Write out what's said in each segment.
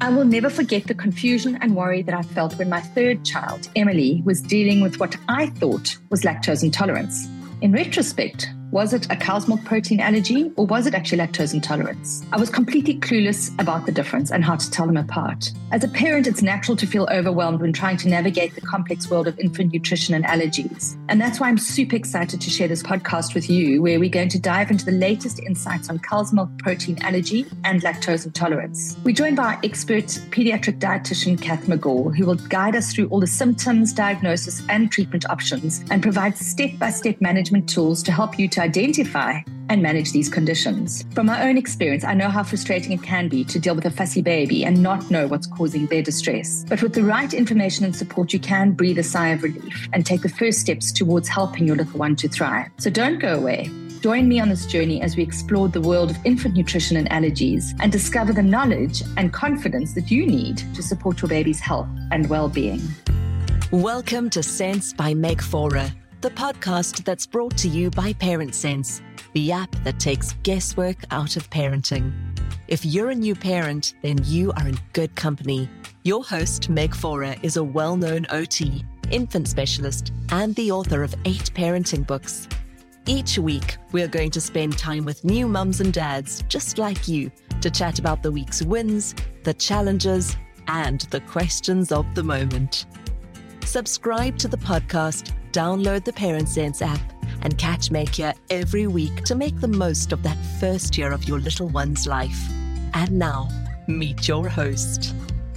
I will never forget the confusion and worry that I felt when my third child, Emily, was dealing with what I thought was lactose intolerance. In retrospect, was it a cow's milk protein allergy or was it actually lactose intolerance? I was completely clueless about the difference and how to tell them apart. As a parent, it's natural to feel overwhelmed when trying to navigate the complex world of infant nutrition and allergies. And that's why I'm super excited to share this podcast with you, where we're going to dive into the latest insights on cow's milk protein allergy and lactose intolerance. We're joined by expert pediatric dietitian Kath McGaw, who will guide us through all the symptoms, diagnosis, and treatment options and provide step-by-step management tools to help you to identify and manage these conditions. From my own experience, I know how frustrating it can be to deal with a fussy baby and not know what's causing their distress. But with the right information and support, you can breathe a sigh of relief and take the first steps towards helping your little one to thrive. So don't go away. Join me on this journey as we explore the world of infant nutrition and allergies and discover the knowledge and confidence that you need to support your baby's health and well-being. Welcome to Sense by Meg Fora, the podcast that's brought to you by Parent Sense, the app that takes guesswork out of parenting. If you're a new parent, then you are in good company. Your host, Meg Fora, is a well-known OT, infant specialist, and the author of 8 parenting books. Each week, we're going to spend time with new mums and dads, just like you, to chat about the week's wins, the challenges, and the questions of the moment. Subscribe to the podcast, download the Parent Sense app, and catch Meg here every week to make the most of that first year of your little one's life. And now, meet your host.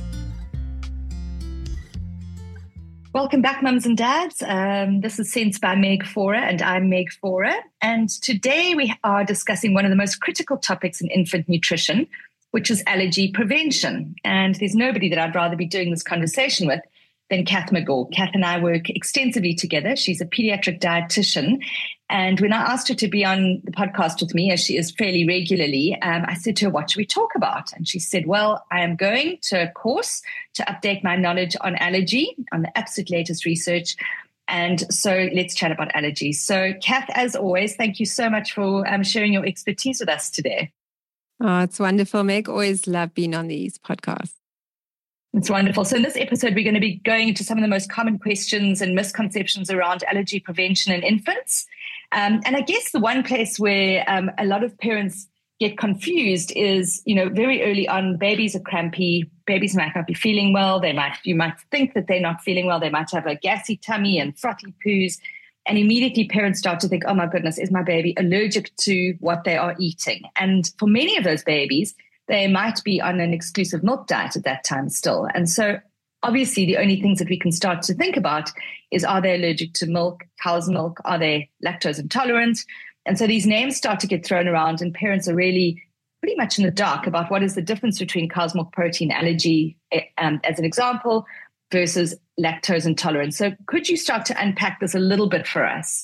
Welcome back, mums and dads. This is Sense by Meg Fora, and I'm Meg Fora. And today we are discussing one of the most critical topics in infant nutrition, which is allergy prevention. And there's nobody that I'd rather be doing this conversation with than Kath McGaw. Kath and I work extensively together. She's a pediatric dietitian. And when I asked her to be on the podcast with me, as she is fairly regularly, I said to her, what should we talk about? And she said, well, I am going to a course to update my knowledge on allergy, on the absolute latest research. And so let's chat about allergies. So Kath, as always, thank you so much for sharing your expertise with us today. Oh, it's wonderful, Meg. Always love being on these podcasts. It's wonderful. So in this episode, we're going to be going into some of the most common questions and misconceptions around allergy prevention in infants. And I guess the one place where a lot of parents get confused is, very early on, babies are crampy. Babies might not be feeling well. You might think that they're not feeling well. They might have a gassy tummy and frothy poos. And immediately parents start to think, oh my goodness, is my baby allergic to what they are eating? And for many of those babies, they might be on an exclusive milk diet at that time still. And so obviously the only things that we can start to think about is, are they allergic to milk, cow's milk? Are they lactose intolerant? And so these names start to get thrown around and parents are really pretty much in the dark about what is the difference between cow's milk protein allergy, as an example, versus lactose intolerance. So could you start to unpack this a little bit for us?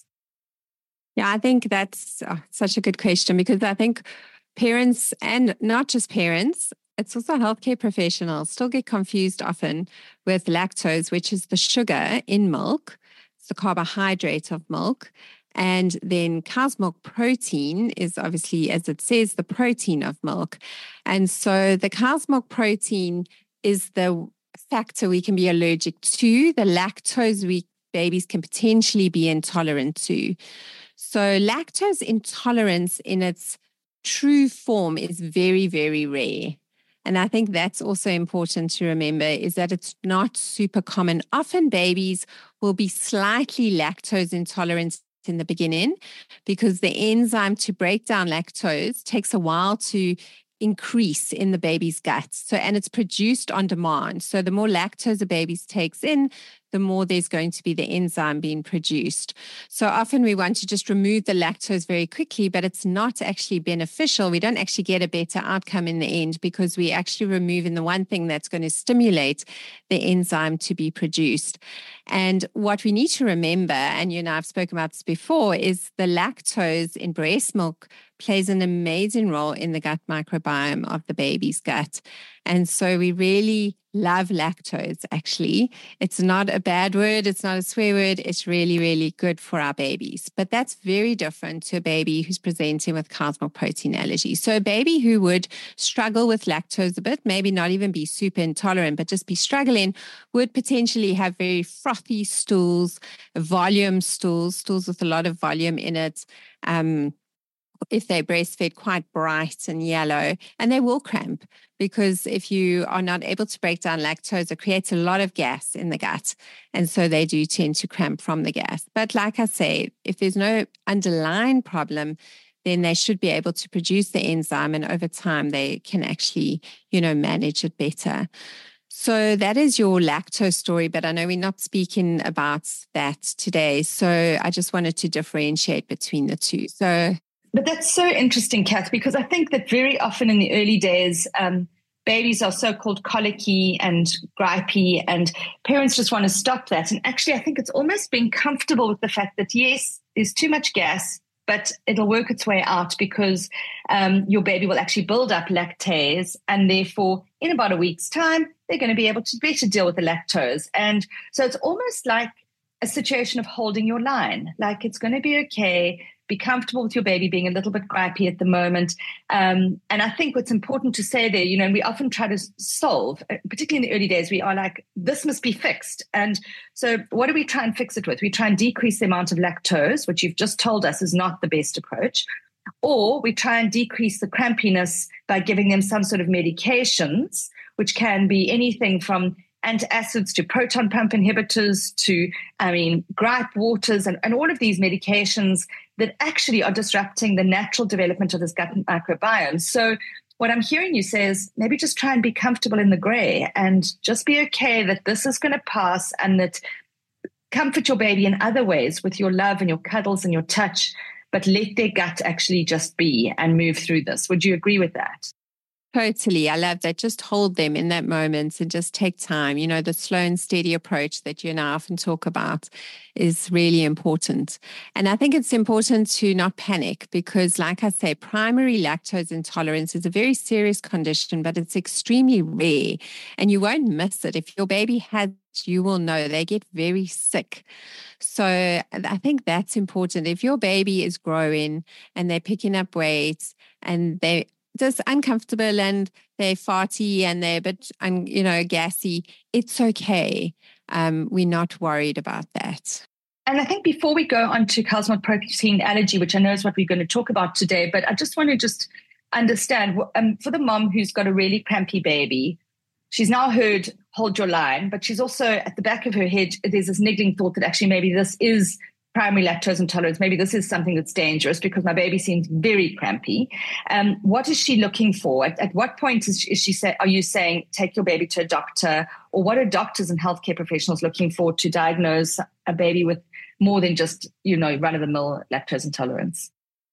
Yeah, I think that's such a good question, because I think parents, and not just parents, it's also healthcare professionals, still get confused often with lactose, which is the sugar in milk. It's the carbohydrate of milk. And then cow's milk protein is obviously, as it says, the protein of milk. And so the cow's milk protein is the factor we can be allergic to. The lactose babies can potentially be intolerant to. So lactose intolerance in its true form is very, very rare. And I think that's also important to remember, is that it's not super common. Often babies will be slightly lactose intolerant in the beginning because the enzyme to break down lactose takes a while to increase in the baby's gut. And it's produced on demand. So the more lactose a baby takes in, the more there's going to be the enzyme being produced. So often we want to just remove the lactose very quickly, but it's not actually beneficial. We don't actually get a better outcome in the end because we're actually removing the one thing that's going to stimulate the enzyme to be produced. And what we need to remember, and I've spoken about this before, is the lactose in breast milk plays an amazing role in the gut microbiome of the baby's gut. And so we really love lactose, actually. It's not a bad word. It's not a swear word. It's really, really good for our babies. But that's very different to a baby who's presenting with cow's milk protein allergy. So a baby who would struggle with lactose a bit, maybe not even be super intolerant, but just be struggling, would potentially have very frothy stools, volume stools with a lot of volume in it. If they breastfed, quite bright and yellow, and they will cramp, because if you are not able to break down lactose, it creates a lot of gas in the gut. And so they do tend to cramp from the gas. But like I say, if there's no underlying problem, then they should be able to produce the enzyme, and over time they can actually, manage it better. So that is your lactose story, but I know we're not speaking about that today. So I just wanted to differentiate between the two. But that's so interesting, Kath, because I think that very often in the early days, babies are so-called colicky and gripey, and parents just want to stop that. And actually, I think it's almost being comfortable with the fact that, yes, there's too much gas, but it'll work its way out, because your baby will actually build up lactase, and therefore in about a week's time, they're going to be able to better deal with the lactose. And so it's almost like a situation of holding your line, like it's going to be okay. Be comfortable with your baby being a little bit gripey at the moment. And I think what's important to say there, we often try to solve, particularly in the early days, we are like, this must be fixed. And so what do we try and fix it with? We try and decrease the amount of lactose, which you've just told us is not the best approach. Or we try and decrease the crampiness by giving them some sort of medications, which can be anything from antacids to proton pump inhibitors to, gripe waters and all of these medications that actually are disrupting the natural development of this gut microbiome. So what I'm hearing you say is maybe just try and be comfortable in the gray and just be okay that this is going to pass, and that comfort your baby in other ways with your love and your cuddles and your touch, but let their gut actually just be and move through this. Would you agree with that? Totally. I love that. Just hold them in that moment and just take time. The slow and steady approach that you and I often talk about is really important. And I think it's important to not panic, because like I say, primary lactose intolerance is a very serious condition, but it's extremely rare, and you won't miss it. If your baby has, you will know they get very sick. So I think that's important. If your baby is growing and they're picking up weight and they're just uncomfortable and they're farty and they're a bit, gassy, it's okay. We're not worried about that. And I think before we go on to cow's milk protein allergy, which I know is what we're going to talk about today, but I just want to understand, for the mom who's got a really crampy baby, she's now heard hold your line, but she's also at the back of her head, there's this niggling thought that actually maybe this is primary lactose intolerance. Maybe this is something that's dangerous because my baby seems very crampy. What is she looking for? At what point are you saying take your baby to a doctor? Or what are doctors and healthcare professionals looking for to diagnose a baby with more than just, run-of-the-mill lactose intolerance?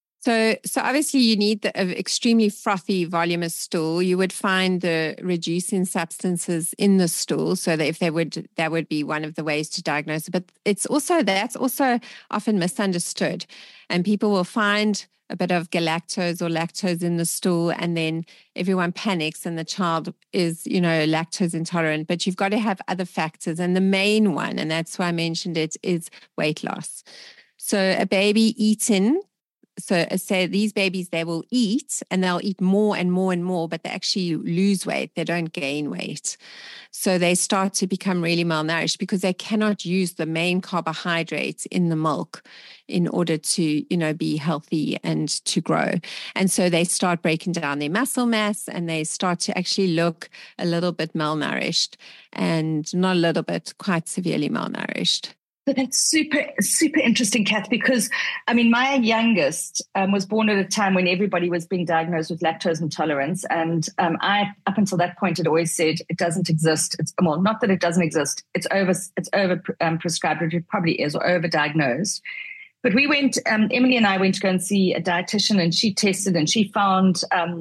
So obviously you need an extremely frothy, voluminous stool. You would find the reducing substances in the stool, so that that would be one of the ways to diagnose it. But that's also often misunderstood, and people will find a bit of galactose or lactose in the stool, and then everyone panics and the child is, lactose intolerant. But you've got to have other factors, and the main one, and that's why I mentioned it, is weight loss. So a baby eating. So say these babies, they will eat and they'll eat more and more and more, but they actually lose weight. They don't gain weight. So they start to become really malnourished because they cannot use the main carbohydrates in the milk in order to, be healthy and to grow. And so they start breaking down their muscle mass and they start to actually look a little bit malnourished, and not a little bit, quite severely malnourished. So that's super, super interesting, Kath, because, my youngest was born at a time when everybody was being diagnosed with lactose intolerance. And I, up until that point, had always said it doesn't exist. Not that it doesn't exist. It's over prescribed, which it probably is, or overdiagnosed. But we went, Emily and I went to go and see a dietitian, and she tested and she found,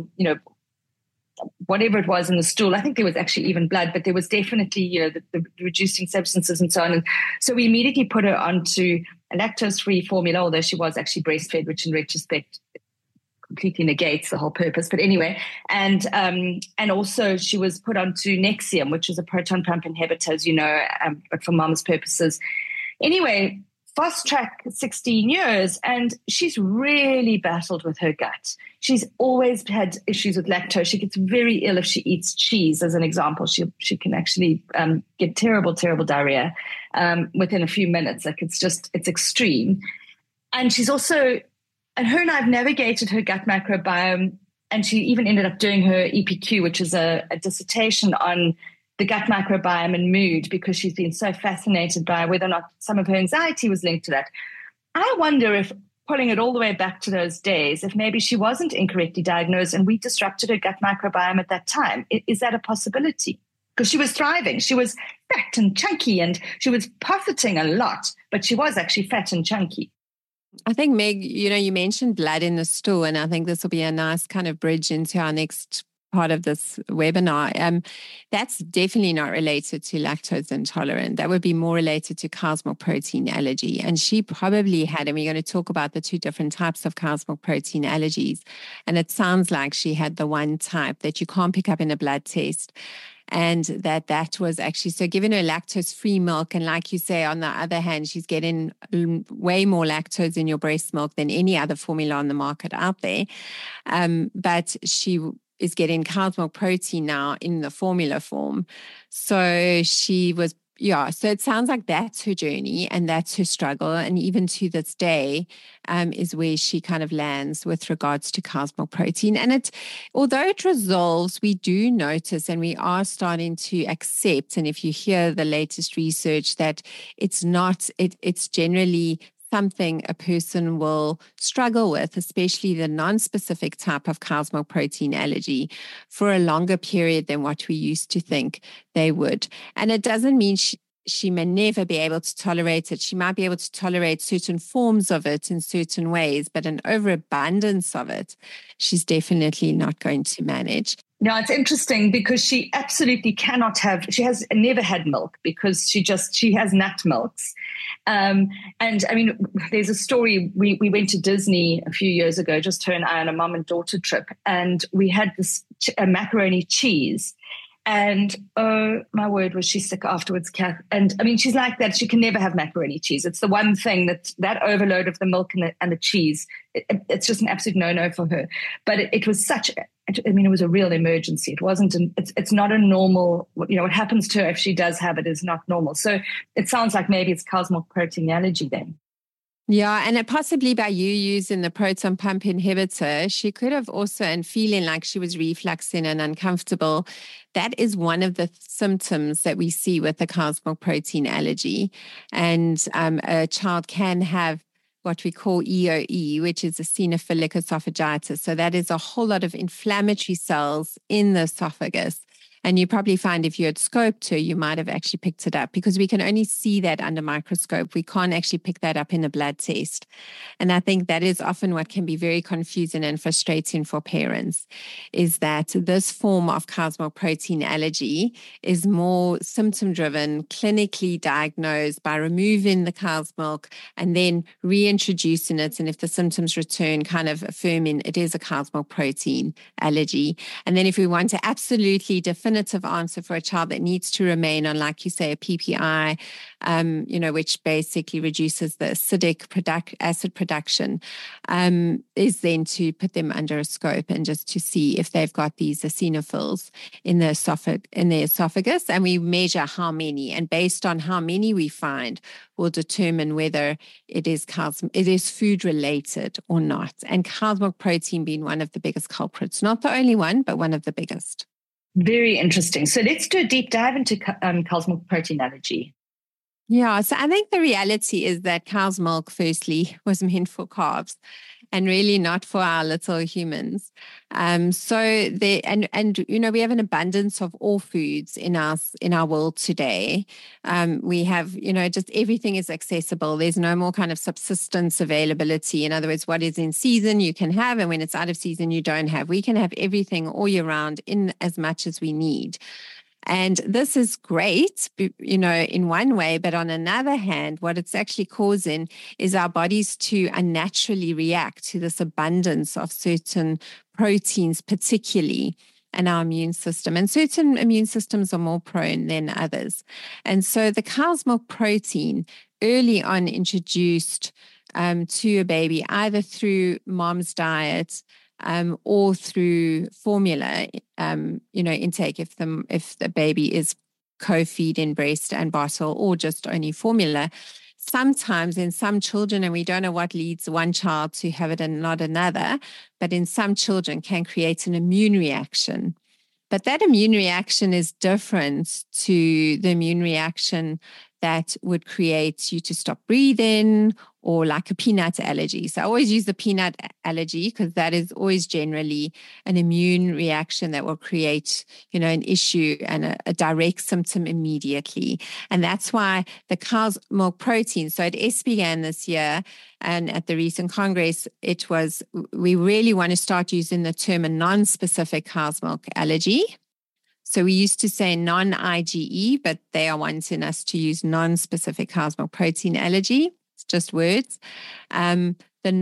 whatever it was in the stool. I think there was actually even blood, but there was definitely, the reducing substances and so on. And so we immediately put her onto a lactose-free formula, although she was actually breastfed, which in retrospect completely negates the whole purpose. But anyway, and also she was put onto Nexium, which is a proton pump inhibitor, as you know, but for mama's purposes. Anyway, fast track 16 years, and she's really battled with her gut. She's always had issues with lactose. She gets very ill if she eats cheese, as an example. She can actually get terrible diarrhea within a few minutes. Like it's extreme. And she's also, and her and I have navigated her gut microbiome, and she even ended up doing her EPQ, which is a dissertation on the gut microbiome and mood, because she's been so fascinated by whether or not some of her anxiety was linked to that. I wonder if, pulling it all the way back to those days, if maybe she wasn't incorrectly diagnosed and we disrupted her gut microbiome at that time. Is that a possibility? Because she was thriving. She was fat and chunky, and she was profiting a lot, but she was actually fat and chunky. I think, Meg, you mentioned blood in the stool, and I think this will be a nice kind of bridge into our next part of this webinar. That's definitely not related to lactose intolerant. That would be more related to cow's milk protein allergy. And she probably had, and we're going to talk about the two different types of cow's milk protein allergies. And it sounds like she had the one type that you can't pick up in a blood test. And that was actually, so giving her lactose-free milk. And like you say, on the other hand, she's getting way more lactose in your breast milk than any other formula on the market out there. But she is getting cow's milk protein now in the formula form. So she was, so it sounds like that's her journey and that's her struggle. And even to this day is where she kind of lands with regards to cow's milk protein. And although it resolves, we do notice, and we are starting to accept, and if you hear the latest research, that it's generally something a person will struggle with, especially the non-specific type of cow's milk protein allergy, for a longer period than what we used to think they would. And it doesn't mean she may never be able to tolerate it. She might be able to tolerate certain forms of it in certain ways, but an overabundance of it, she's definitely not going to manage. No, it's interesting because she absolutely cannot have, she has never had milk because she has nut milks. And I mean, there's a story, we went to Disney a few years ago, just her and I, on a mom and daughter trip, and we had this macaroni cheese. And oh my word, was she sick afterwards, Kath. And I mean, she's like that. She can never have macaroni cheese. It's the one thing that overload of the milk and the cheese, it's just an absolute no-no for her. But it was it was a real emergency. It wasn't, it's not a normal, what happens to her if she does have it is not normal. So it sounds like maybe it's cow's milk protein allergy then. Yeah, and possibly by you using the proton pump inhibitor, she could have also, and feeling like she was refluxing and uncomfortable, that is one of the symptoms that we see with the cow's milk protein allergy. And a child can have what we call EOE, which is eosinophilic esophagitis. So that is a whole lot of inflammatory cells in the esophagus. And you probably find if you had scoped her, you might have actually picked it up, because we can only see that under microscope. We can't actually pick that up in a blood test. And I think that is often what can be very confusing and frustrating for parents, is that this form of cow's milk protein allergy is more symptom-driven, clinically diagnosed by removing the cow's milk and then reintroducing it. And if the symptoms return, kind of affirming it is a cow's milk protein allergy. And then if we want to absolutely definitive answer for a child that needs to remain on, like you say, a PPI, which basically reduces the acidic acid production, is then to put them under a scope and just to see if they've got these eosinophils in the esophagus, and we measure how many, and based on how many we find, will determine whether it is food related or not. And cow's milk protein being one of the biggest culprits, not the only one, but one of the biggest. Very interesting. So let's do a deep dive into cow's milk protein allergy. Yeah, so I think the reality is that cow's milk, firstly, was meant for calves and really not for our little humans. We have an abundance of all foods in our world today. We have, just everything is accessible. There's no more kind of subsistence availability. In other words, what is in season you can have, and when it's out of season you don't have. We can have everything all year round in as much as we need. And this is great, in one way, but on another hand, what it's actually causing is our bodies to unnaturally react to this abundance of certain proteins, particularly in our immune system. And certain immune systems are more prone than others. And so the cow's milk protein early on introduced to a baby, either through mom's diet, or through formula, intake if the baby is co-feed in breast and bottle, or just only formula. Sometimes in some children, and we don't know what leads one child to have it and not another, but in some children can create an immune reaction. But that immune reaction is different to the immune reaction that would create you to stop breathing, or like a peanut allergy. So I always use the peanut allergy because that is always generally an immune reaction that will create, an issue and a direct symptom immediately. And that's why the cow's milk protein, so at ESPGHAN this year and at the recent Congress, we really want to start using the term a non-specific cow's milk allergy. So we used to say non-IgE, but they are wanting us to use non-specific cow's milk protein allergy. It's just words. The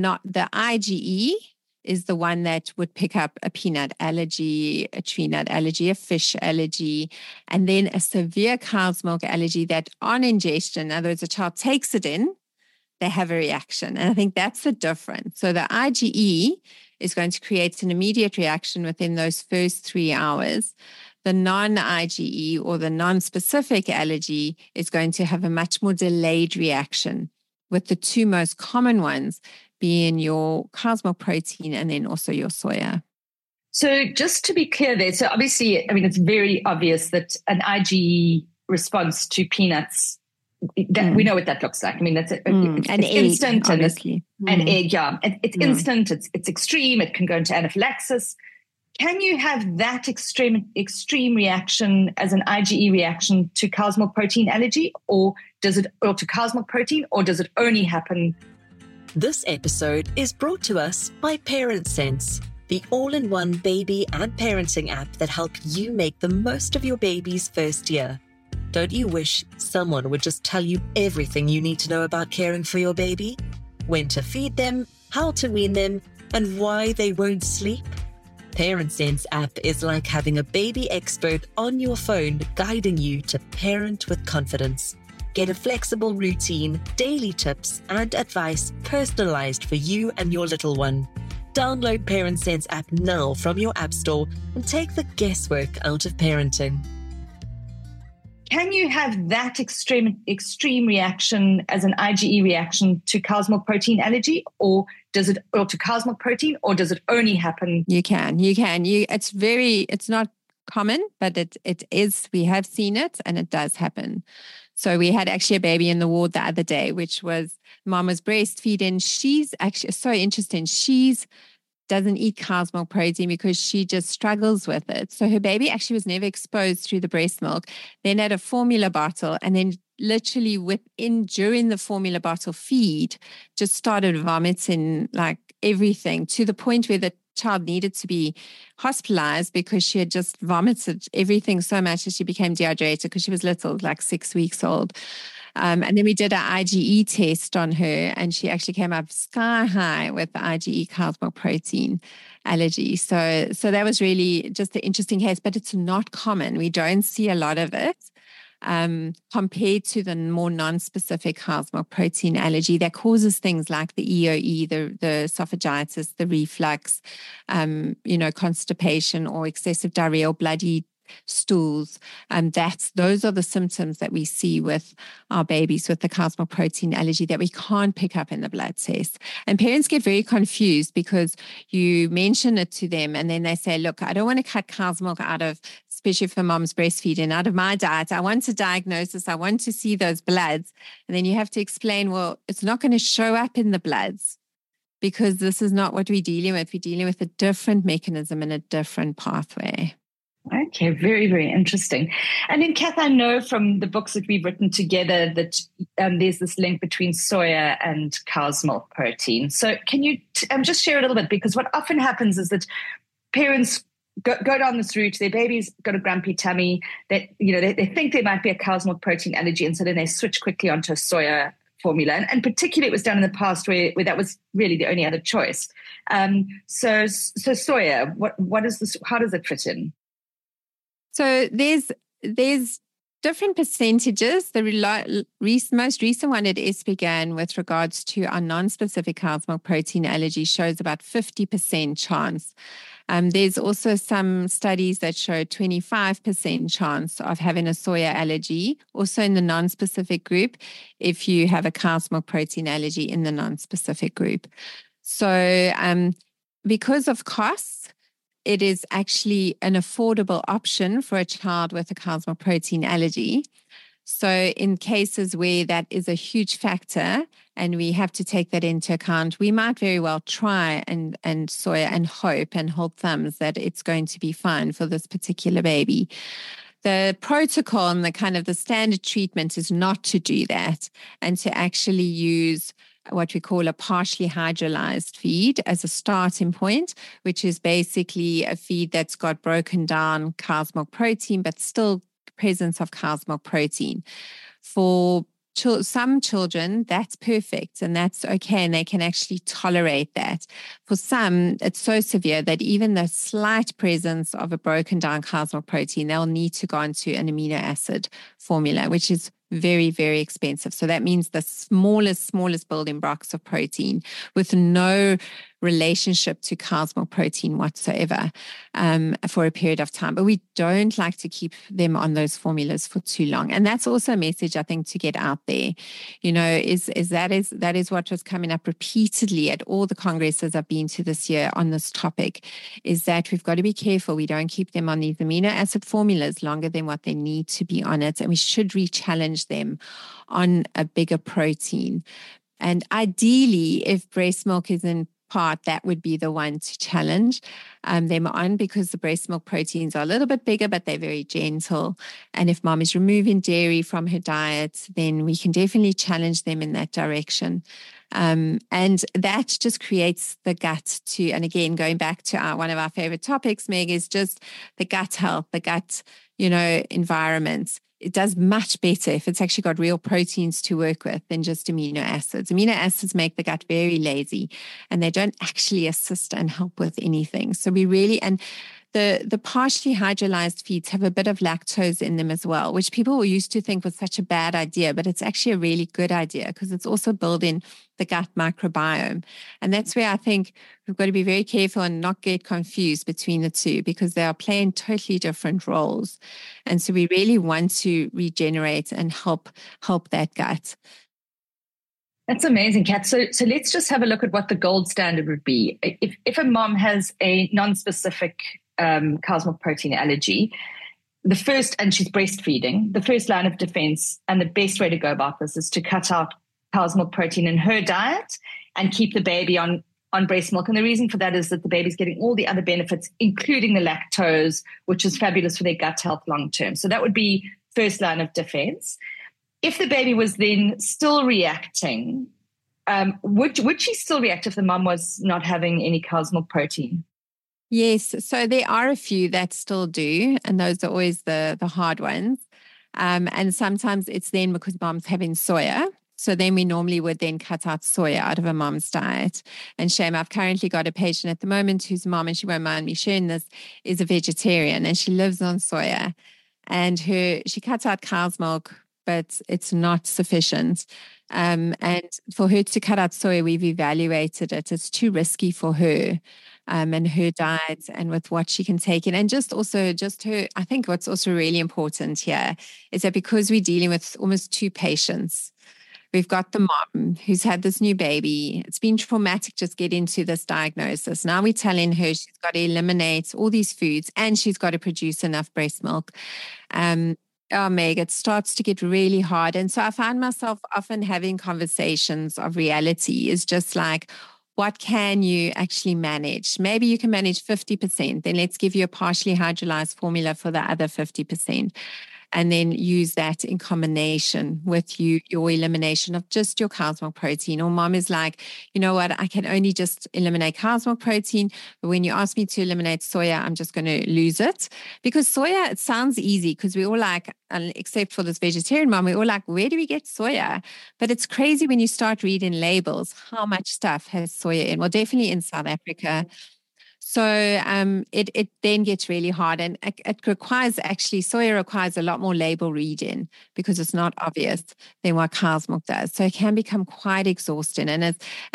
IgE is the one that would pick up a peanut allergy, a tree nut allergy, a fish allergy, and then a severe cow's milk allergy that on ingestion, in other words, a child takes it in, they have a reaction. And I think that's the difference. So the IgE is going to create an immediate reaction within those first 3 hours. The non-IgE or the non-specific allergy is going to have a much more delayed reaction, with the two most common ones being your cow's milk protein and then also your soya. So just to be clear there, so obviously, it's very obvious that an IgE response to peanuts, that we know what that looks like. It's egg, instant. Obviously. An egg, yeah. It's instant, it's extreme, it can go into anaphylaxis. Can you have that extreme reaction as an IgE reaction to cow's milk protein allergy, or to cow's milk protein, or does it only happen? This episode is brought to us by ParentSense, the all-in-one baby and parenting app that helps you make the most of your baby's first year. Don't you wish someone would just tell you everything you need to know about caring for your baby? When to feed them, how to wean them, and why they won't sleep? ParentSense app is like having a baby expert on your phone guiding you to parent with confidence. Get a flexible routine, daily tips, and advice personalized for you and your little one. Download ParentSense app now from your app store and take the guesswork out of parenting. Can you have that extreme reaction as an IgE reaction to cow's milk protein allergy, or to cow's milk protein, or does it only happen? You can. It's not common, but it is. We have seen it, and it does happen. So we had actually a baby in the ward the other day, which was mom was breastfeeding. She's actually so interesting. She's doesn't eat cow's milk protein because she just struggles with it. So her baby actually was never exposed through the breast milk, then had a formula bottle, and then literally during the formula bottle feed, just started vomiting like everything, to the point where the child needed to be hospitalized because she had just vomited everything so much that she became dehydrated because she was little, like 6 weeks old. And then we did an IgE test on her, and she actually came up sky high with the IgE cow's milk protein allergy. So that was really just an interesting case, but it's not common. We don't see a lot of it compared to the more non-specific cow's milk protein allergy that causes things like the EOE, the esophagitis, the reflux, constipation or excessive diarrhea or bloody stools. Those are the symptoms that we see with our babies with the cow's milk protein allergy that we can't pick up in the blood test. And parents get very confused because you mention it to them and then they say, look, I don't want to cut cow's milk out of, especially for mom's breastfeeding, out of my diet. I want a diagnosis. I want to see those bloods. And then you have to explain, well, it's not going to show up in the bloods because this is not what we're dealing with. We're dealing with a different mechanism and a different pathway. Okay, very, very interesting. And then, Kath, I know from the books that we've written together that there's this link between soya and cow's milk protein. So can you just share a little bit? Because what often happens is that parents go down this route. Their baby's got a grumpy tummy. That they think there might be a cow's milk protein allergy, and so then they switch quickly onto a soya formula. And particularly, it was done in the past where that was really the only other choice. So soya, what is this? How does it fit in? So there's different percentages. The most recent one at SPGAN with regards to our non-specific cow's milk protein allergy shows about 50% chance. There's also some studies that show 25% chance of having a soya allergy, also in the non-specific group, if you have a cow's milk protein allergy in the non-specific group. So because of costs, it is actually an affordable option for a child with a cow's milk protein allergy. So in cases where that is a huge factor and we have to take that into account, we might very well try and soya and hope and hold thumbs that it's going to be fine for this particular baby. The protocol and the standard treatment is not to do that and to actually use what we call a partially hydrolyzed feed as a starting point, which is basically a feed that's got broken down cow's milk protein, but still presence of cow's milk protein. For some children, that's perfect and that's okay, and they can actually tolerate that. For some, it's so severe that even the slight presence of a broken down cow's milk protein, they'll need to go into an amino acid formula, which is very, very expensive. So that means the smallest building blocks of protein with no relationship to cow's milk protein whatsoever for a period of time. But we don't like to keep them on those formulas for too long. And that's also a message, I think, to get out there, that is what was coming up repeatedly at all the congresses I've been to this year on this topic, is that we've got to be careful. We don't keep them on these amino acid formulas longer than what they need to be on it. And we should re-challenge them on a bigger protein. And ideally, if breast milk is in part, that would be the one to challenge them on, because the breast milk proteins are a little bit bigger, but they're very gentle. And if mom is removing dairy from her diet, then we can definitely challenge them in that direction. And that just creates the gut to, and again, going back to one of our favorite topics, Meg, is just the gut health, the gut, environment. It does much better if it's actually got real proteins to work with than just amino acids. Amino acids make the gut very lazy and they don't actually assist and help with anything. So we really, and the partially hydrolyzed feeds have a bit of lactose in them as well, which people used to think was such a bad idea, but it's actually a really good idea because it's also building the gut microbiome. And that's where I think we've got to be very careful and not get confused between the two, because they are playing totally different roles. And so we really want to regenerate and help that gut. That's amazing, Kat. So let's just have a look at what the gold standard would be. If a mom has a non-specific cow's milk protein allergy, and she's breastfeeding, the first line of defense and the best way to go about this is to cut out cow's milk protein in her diet and keep the baby on breast milk. And the reason for that is that the baby's getting all the other benefits, including the lactose, which is fabulous for their gut health long term. So that would be first line of defense. If the baby was then still reacting, would she still react if the mom was not having any cow's milk protein? Yes. So there are a few that still do, and those are always the hard ones. And sometimes it's then because mom's having soya. So then we normally would then cut out soya out of a mom's diet. And shame, I've currently got a patient at the moment whose mom, and she won't mind me sharing this, is a vegetarian and she lives on soya. And she cuts out cow's milk, but it's not sufficient. And for her to cut out soya, we've evaluated it. It's too risky for her and her diet and with what she can take in. And just her, I think what's also really important here is that because we're dealing with almost two patients, we've got the mom who's had this new baby. It's been traumatic just get into this diagnosis. Now we're telling her she's got to eliminate all these foods and she's got to produce enough breast milk. Oh, Meg, it starts to get really hard. And so I find myself often having conversations of reality is just like, what can you actually manage? Maybe you can manage 50%. Then let's give you a partially hydrolyzed formula for the other 50%. and then use that in combination with your elimination of just your cow's milk protein. Or mom is like, you know what, I can only just eliminate cow's milk protein, but when you ask me to eliminate soya, I'm just going to lose it. Because soya, it sounds easy because we all like, except for this vegetarian mom, we all like, where do we get soya? But it's crazy when you start reading labels, how much stuff has soya in. Well, definitely in South Africa. So it then gets really hard, and it requires, actually, soya requires a lot more label reading because it's not obvious than what cow's milk does. So it can become quite exhausting. And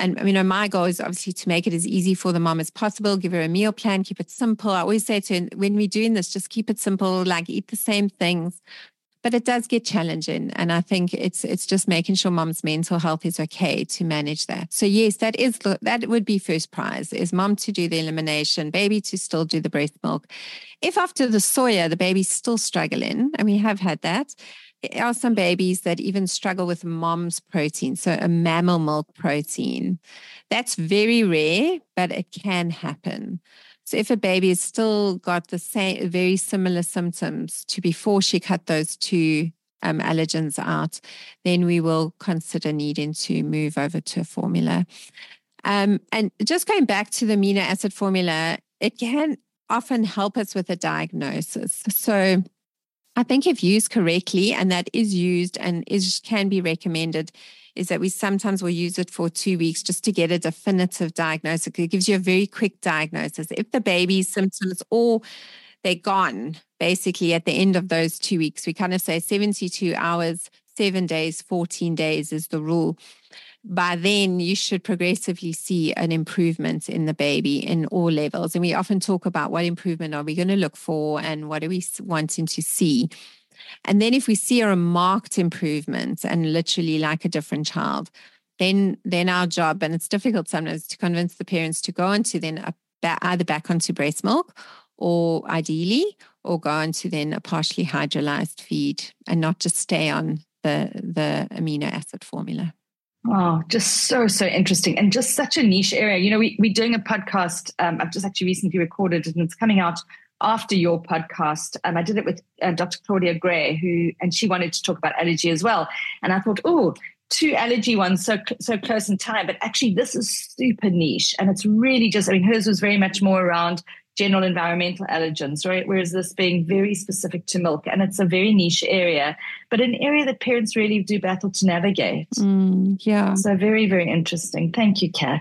my goal is obviously to make it as easy for the mom as possible, give her a meal plan, keep it simple. I always say to her, when we're doing this, just keep it simple, like eat the same things. But it does get challenging. And I think it's just making sure mom's mental health is okay to manage that. So yes, that would be first prize, is mom to do the elimination, baby to still do the breast milk. If after the soya, the baby's still struggling, and we have had that, there are some babies that even struggle with mom's protein, so a mammal milk protein. That's very rare, but it can happen. So if a baby has still got the same, very similar symptoms to before she cut those two allergens out, then we will consider needing to move over to a formula. And just going back to the amino acid formula, it can often help us with a diagnosis. So I think if used correctly, and that is used and can be recommended, is that we sometimes will use it for 2 weeks just to get a definitive diagnosis. It gives you a very quick diagnosis. If the baby's symptoms, or they're gone, basically at the end of those 2 weeks, we kind of say 72 hours, 7 days, 14 days is the rule. By then, you should progressively see an improvement in the baby in all levels. And we often talk about what improvement are we going to look for and what are we wanting to see. And then if we see a marked improvement and literally like a different child, then our job, and it's difficult sometimes to convince the parents to go into then either back onto breast milk, or ideally, or go into then a partially hydrolyzed feed and not just stay on the amino acid formula. Oh, just so interesting, and just such a niche area. You know, we're doing a podcast. I've just actually recently recorded it, and it's coming out after your podcast. I did it with Dr. Claudia Gray, and she wanted to talk about allergy as well. And I thought, two allergy ones so close in time, but actually this is super niche, and it's really just, hers was very much more around general environmental allergens, right? Whereas this being very specific to milk, and it's a very niche area, but an area that parents really do battle to navigate. Yeah. So very, very interesting. Thank you, Kat.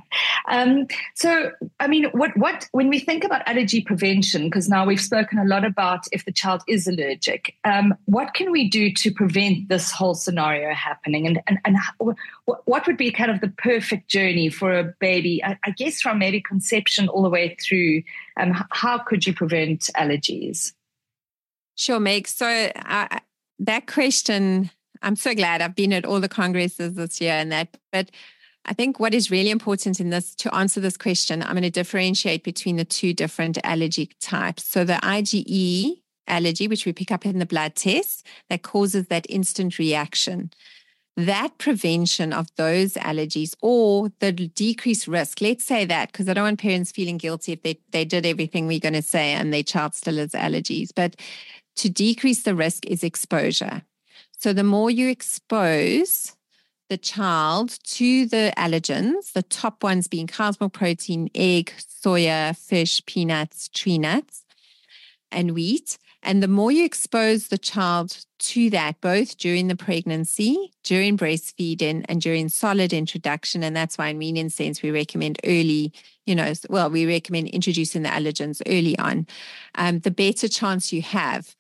So, what when we think about allergy prevention, because now we've spoken a lot about if the child is allergic, what can we do to prevent this whole scenario happening? And what would be kind of the perfect journey for a baby, I guess from maybe conception all the way through? How could you prevent allergies? Sure, Meg. So that question, I'm so glad I've been at all the congresses this year and that, but I think what is really important in this, to answer this question, I'm going to differentiate between the two different allergy types. So the IgE allergy, which we pick up in the blood test, that causes that instant reaction. That prevention of those allergies, or the decreased risk, let's say that, because I don't want parents feeling guilty if they did everything we're going to say and their child still has allergies. But to decrease the risk is exposure. So the more you expose the child to the allergens, the top ones being cow's milk protein, egg, soya, fish, peanuts, tree nuts, and wheat. And the more you expose the child to that, both during the pregnancy, during breastfeeding, and during solid introduction, and that's why in Weaning Sense we recommend early, we recommend introducing the allergens early on, the better chance you have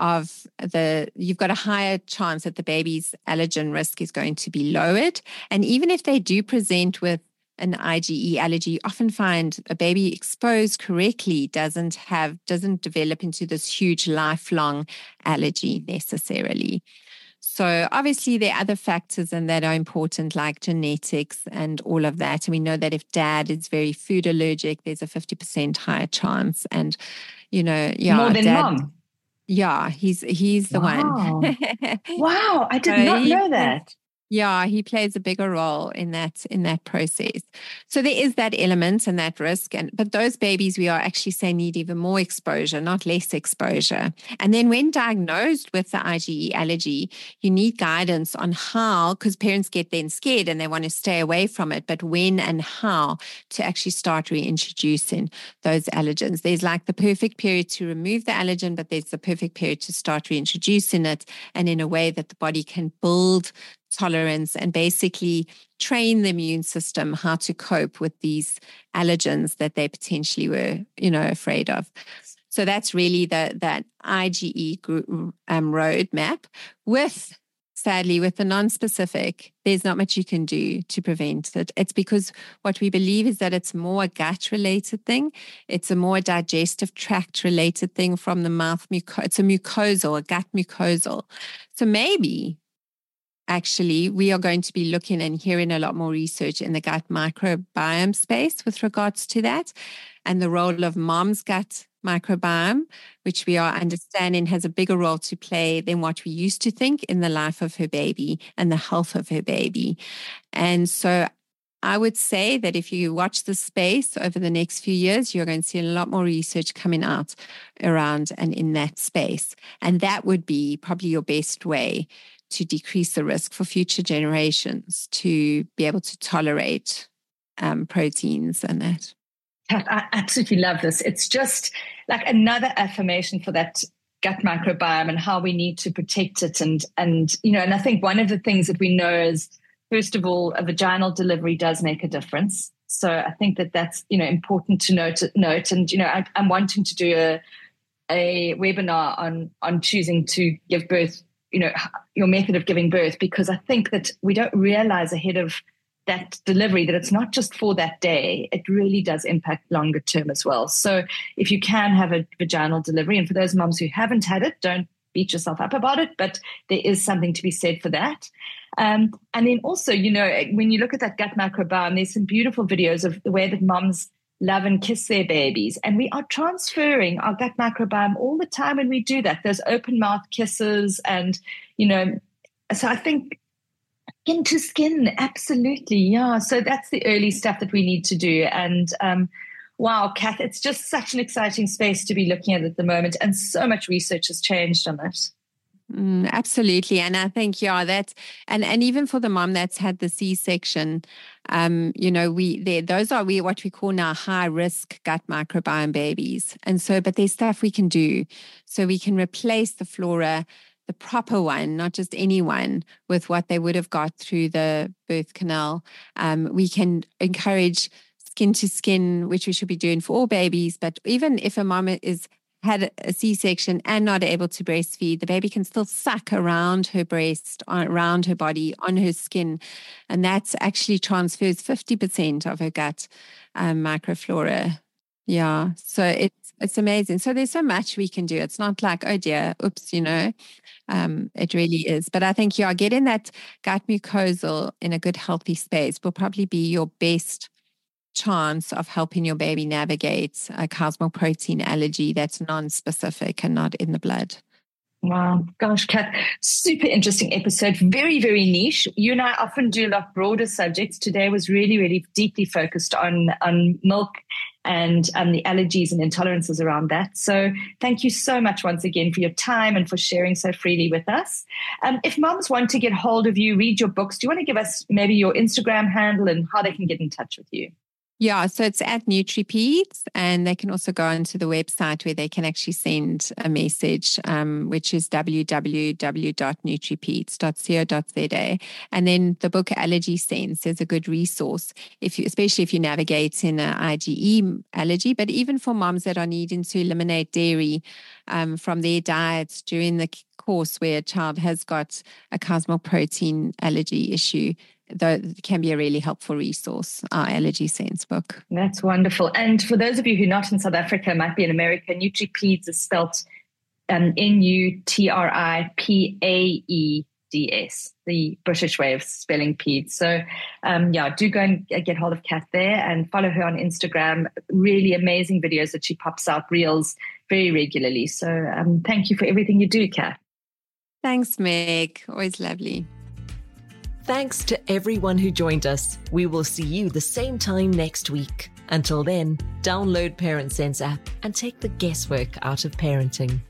you've got a higher chance that the baby's allergen risk is going to be lowered. And even if they do present with an IgE allergy, you often find a baby exposed correctly doesn't develop into this huge lifelong allergy necessarily. So obviously there are other factors and that are important, like genetics and all of that. And we know that if dad is very food allergic, there's a 50% higher chance. And, more than mom. Yeah, he's the one. Wow, I did not know that. Yeah, he plays a bigger role in that process. So there is that element and that risk. But those babies, we are actually saying, need even more exposure, not less exposure. And then when diagnosed with the IgE allergy, you need guidance on how, because parents get then scared and they want to stay away from it, but when and how to actually start reintroducing those allergens. There's like the perfect period to remove the allergen, but there's the perfect period to start reintroducing it, and in a way that the body can build tolerance and basically train the immune system how to cope with these allergens that they potentially were, afraid of. So that's really that IgE roadmap. Sadly, with the non-specific, there's not much you can do to prevent it. It's because what we believe is that it's more a gut-related thing. It's a more digestive tract-related thing from the mouth. It's a mucosal, a gut mucosal. So maybe actually, we are going to be looking and hearing a lot more research in the gut microbiome space with regards to that, and the role of mom's gut microbiome, which we are understanding has a bigger role to play than what we used to think in the life of her baby and the health of her baby. And so I would say that if you watch the space over the next few years, you're going to see a lot more research coming out around and in that space. And that would be probably your best way to decrease the risk for future generations to be able to tolerate proteins and that. I absolutely love this. It's just like another affirmation for that gut microbiome and how we need to protect it. And I think one of the things that we know is, first of all, a vaginal delivery does make a difference. So I think that's, important to note. And, I'm wanting to do a webinar on choosing to give birth, your method of giving birth, because I think that we don't realize ahead of that delivery that it's not just for that day. It really does impact longer term as well. So if you can have a vaginal delivery, and for those moms who haven't had it, don't beat yourself up about it, but there is something to be said for that. And then also, when you look at that gut microbiome, there's some beautiful videos of the way that moms love and kiss their babies. And we are transferring our gut microbiome all the time when we do that, those open mouth kisses. And, so I think skin to skin, absolutely. Yeah. So that's the early stuff that we need to do. And wow, Kath, it's just such an exciting space to be looking at the moment. And so much research has changed on it. Absolutely. And I think, that's, and even for the mom that's had the C-section, those are what we call now high risk gut microbiome babies. And so, but there's stuff we can do. So we can replace the flora, the proper one, not just any one, with what they would have got through the birth canal. We can encourage skin to skin, which we should be doing for all babies. But even if a mom had a C-section and not able to breastfeed, the baby can still suck around her breast, around her body, on her skin. And that actually transfers 50% of her gut microflora. Yeah. So it's amazing. So there's so much we can do. It's not like, oh dear, oops, it really is. But I think, getting that gut mucosal in a good, healthy space will probably be your best chance of helping your baby navigate a cow's milk protein allergy that's non-specific and not in the blood. Wow. Gosh, Kath, super interesting episode. Very, very niche. You and I often do a lot broader subjects. Today was really, really deeply focused on milk and the allergies and intolerances around that. So thank you so much once again for your time and for sharing so freely with us. If moms want to get hold of you, read your books, do you want to give us maybe your Instagram handle and how they can get in touch with you? Yeah, so it's at NutriPeds, and they can also go onto the website where they can actually send a message, which is www.nutripeds.co.za. And then the book Allergy Sense is a good resource, especially if you navigate in an IgE allergy, but even for moms that are needing to eliminate dairy from their diets during the course where a child has got a cow's milk protein allergy issue. That can be a really helpful resource, our Allergy Sense book. That's wonderful. And for those of you who are not in South Africa, might be in America, NutriPeds is spelled NutriPaeds, the British way of spelling peds. So do go and get hold of Kath there and follow her on Instagram. Really amazing videos that she pops out, reels very regularly. So thank you for everything you do, Kath. Thanks, Meg. Always lovely. Thanks to everyone who joined us. We will see you the same time next week. Until then, download Parent Sense app and take the guesswork out of parenting.